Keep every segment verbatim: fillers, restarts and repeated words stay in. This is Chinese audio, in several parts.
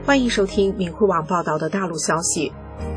欢迎收听明慧网报道的大陆消息。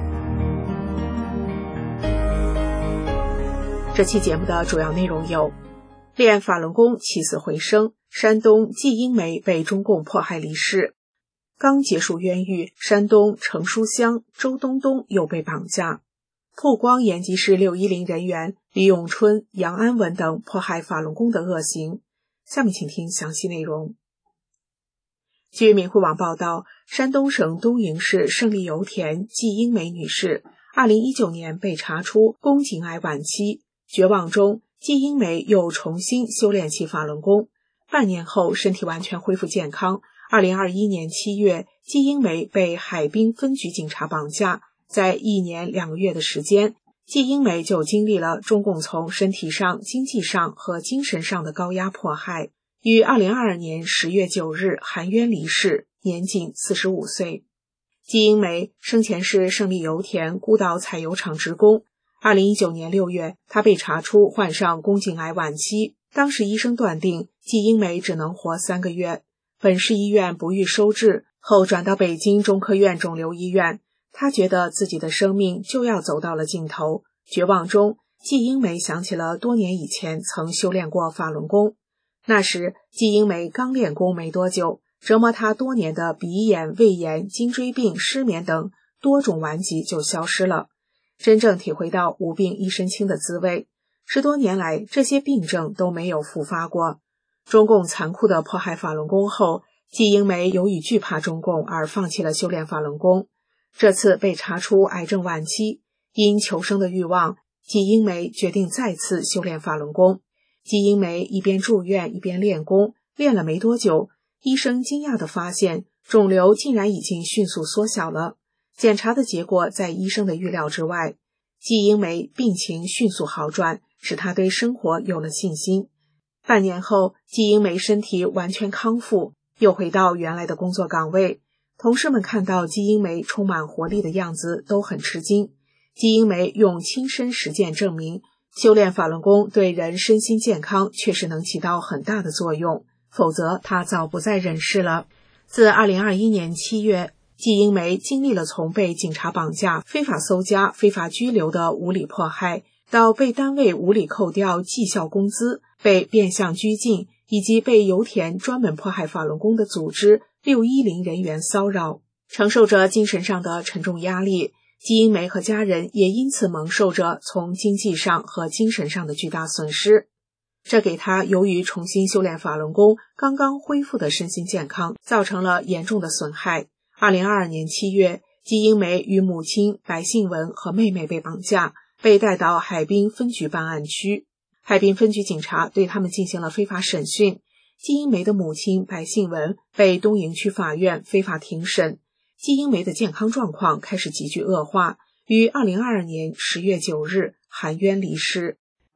这期节目的主要内容有：恋法轮功起死回生，山东季英梅被中共迫害离世；刚结束冤狱，山东成书乡周东东又被绑架；曝光延吉市六一零人员李永春、杨安文等迫害法轮功的恶行。下面请听详细内容。据明慧网报道，山东省东营市胜利油田季英梅女士二零一九年被查出宫颈癌晚期，绝望中季英梅又重新修炼起法轮功，半年后身体完全恢复健康。二零二一年七月，季英梅被海滨分局警察绑架，在一年两个月的时间，季英梅就经历了中共从身体上、经济上和精神上的高压迫害。于二零二二年十月九日含冤离世，年仅四十五岁。季英梅生前是胜利油田孤岛采油厂职工。二零一九年六月，她被查出患上宫颈癌晚期，当时医生断定季英梅只能活三个月。本市医院不予收治，后转到北京中科院肿瘤医院。她觉得自己的生命就要走到了尽头，绝望中，季英梅想起了多年以前曾修炼过法轮功。那时季英梅刚练功没多久，折磨她多年的鼻炎、胃炎、颈椎病、失眠等多种顽疾就消失了，真正体会到无病一身轻的滋味。十多年来，这些病症都没有复发过。中共残酷的迫害法轮功后，季英梅由于惧怕中共而放弃了修炼法轮功。这次被查出癌症晚期，因求生的欲望，季英梅决定再次修炼法轮功。季英梅一边住院一边练功，练了没多久，医生惊讶地发现肿瘤竟然已经迅速缩小了。检查的结果在医生的预料之外，季英梅病情迅速好转，使她对生活有了信心。半年后，季英梅身体完全康复，又回到原来的工作岗位。同事们看到季英梅充满活力的样子都很吃惊。季英梅用亲身实践证明，修炼法轮功对人身心健康确实能起到很大的作用，否则她早不在人世了。自二零二一年七月，季英梅经历了从被警察绑架、非法搜家、非法拘留的无理迫害，到被单位无理扣掉绩效工资，被变相拘禁，以及被油田专门迫害法轮功的组织六一零人员骚扰，承受着精神上的沉重压力。季英梅和家人也因此蒙受着从经济上和精神上的巨大损失，这给她由于重新修炼法轮功刚刚恢复的身心健康造成了严重的损害。二零二二年七月，季英梅与母亲白杏文和妹妹被绑架，被带到海滨分局办案区。海滨分局警察对他们进行了非法审讯。季英梅的母亲白杏文被东营区法院非法庭审。季英梅的健康状况开始急剧恶化，于二零二二年十月九日含冤离世。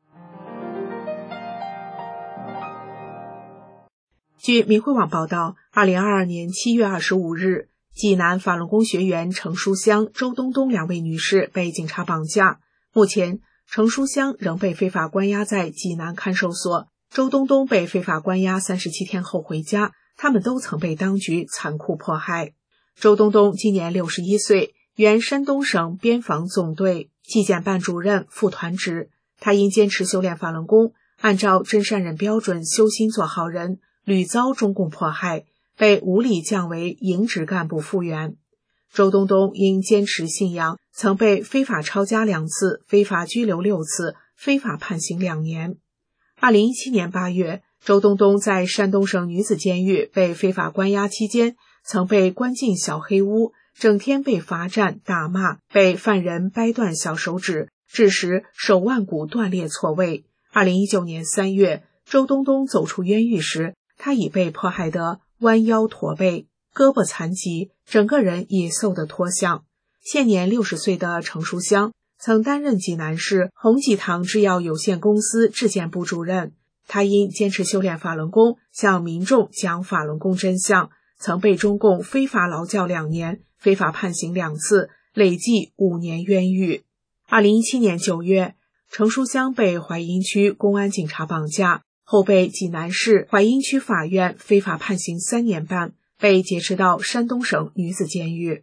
据明慧网报道，二零二二年七月二十五日，济南法轮功学员程书香、周东东两位女士被警察绑架。目前，程书香仍被非法关押在济南看守所，周东东被非法关押三十七天后回家，他们都曾被当局残酷迫害。周东东今年六十一岁，原山东省边防总队纪检办主任、副团职。他因坚持修炼法轮功，按照真善忍标准修心做好人，屡遭中共迫害，被无理降为营职干部复员。周东东因坚持信仰，曾被非法抄家两次，非法拘留六次，非法判刑两年。二零一七年八月，周东东在山东省女子监狱被非法关押期间，曾被关进小黑屋，整天被罚站打骂，被犯人掰断小手指，致使手腕骨断裂错位。二零一九年三月，周东东走出冤狱时，他已被迫害得弯腰驼背，胳膊残疾，整个人也瘦得脱相。现年六十岁的程书香曾担任济南市鸿济堂制药有限公司质检部主任。他因坚持修炼法轮功，向民众讲法轮功真相，曾被中共非法劳教两年，非法判刑两次，累计五年冤狱。二零一七年九月，程书香被淮阴区公安警察绑架，后被济南市淮阴区法院非法判刑三年半， 被劫持到山东省女子监狱。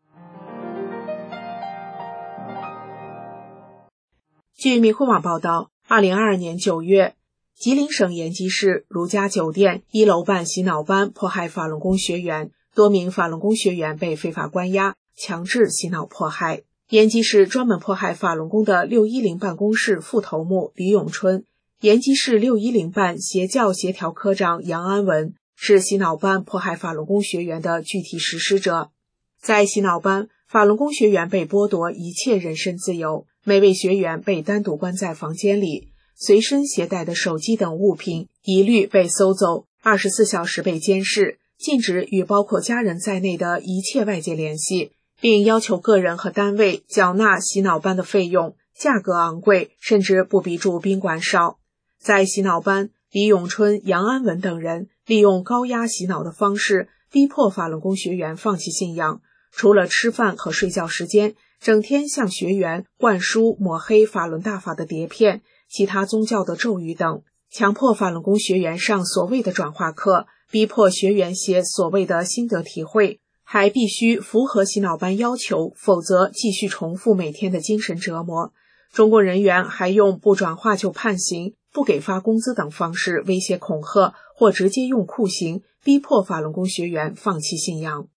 据明慧网报道，二零二二年九月，吉林省延吉市如家酒店一楼办洗脑班迫害法轮功学员，多名法轮功学员被非法关押，强制洗脑迫害。延吉市专门迫害法轮功的六一零办公室副头目李永春，延吉市六一零办邪教协调科长杨安文是洗脑班迫害法轮功学员的具体实施者。在洗脑班，法轮功学员被剥夺一切人身自由，每位学员被单独关在房间里，随身携带的手机等物品一律被搜走，二十四小时被监视，禁止与包括家人在内的一切外界联系，并要求个人和单位缴纳洗脑班的费用，价格昂贵，甚至不比住宾馆少。在洗脑班，李永春、杨安文等人利用高压洗脑的方式，逼迫法轮功学员放弃信仰，除了吃饭和睡觉时间，整天向学员灌输抹黑法轮大法的碟片、其他宗教的咒语等，强迫法轮功学员上所谓的转化课，逼迫学员写所谓的心得体会，还必须符合洗脑班要求，否则继续重复每天的精神折磨。中共人员还用不转化就判刑、不给发工资等方式威胁恐吓，或直接用酷刑逼迫法轮功学员放弃信仰。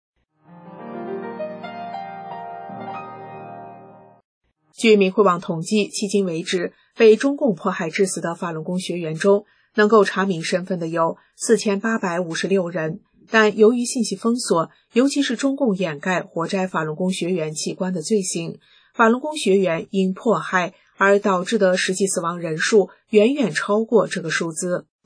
据明慧网统计，迄今为止，被中共迫害致死的法轮功学员中，能够查明身份的有四千八百五十六人，但由于信息封锁，尤其是中共掩盖活摘法轮功学员器官的罪行，法轮功学员因迫害而导致的实际死亡人数远远超过这个数字。